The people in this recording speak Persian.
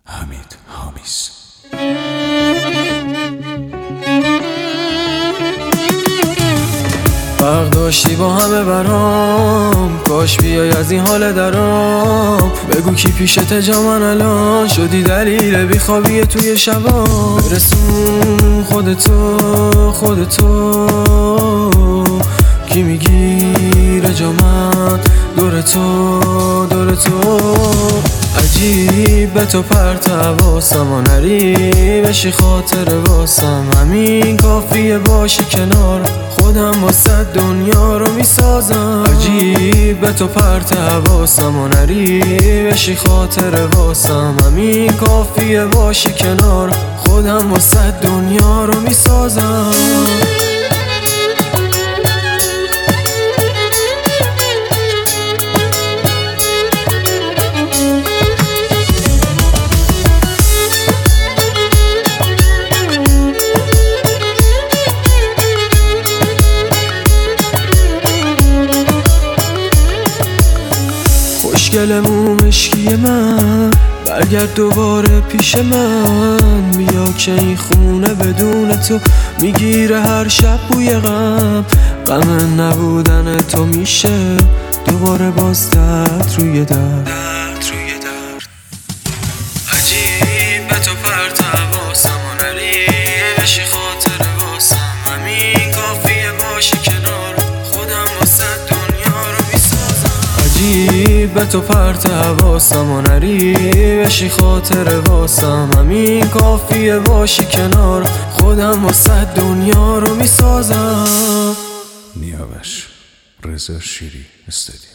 حمید حامیس. فرق داشتی با همه برام، کاش بیای از این حال درام. بگو کی پیشت جا من الان، شدی دلیل بیخوابی توی شبا. برسون خودتو کی میگیره جا من، دور تو عجیب تو پرت حواسم و نری بشی خاطر واسم. همین کافیه باشی کنار خودم، واسه دنیا رو میسازم. عجیب تو پرت حواسم و نری بشی خاطر واسم. همین کافیه باشی کنار خودم، واسه دنیا رو میسازم. خوشگلمو مشکی من، برگرد دوباره پیش من. بیا که این خونه بدون تو میگیره هر شب بوی غم. غم نبودن تو میشه دوباره باز درد روی درد. عجیب به تو پرت حواسم و نری بشی خاطر واسم. همین کافیه باشی کنار خودم، واسه دنیا رو میسازم. عجیب به تو پرت حواسم و نری بشی خاطر واسم. همین کافیه باشی کنار خودم، واسه دنیا رو میسازم. نیاوش رضا شیری استودیو.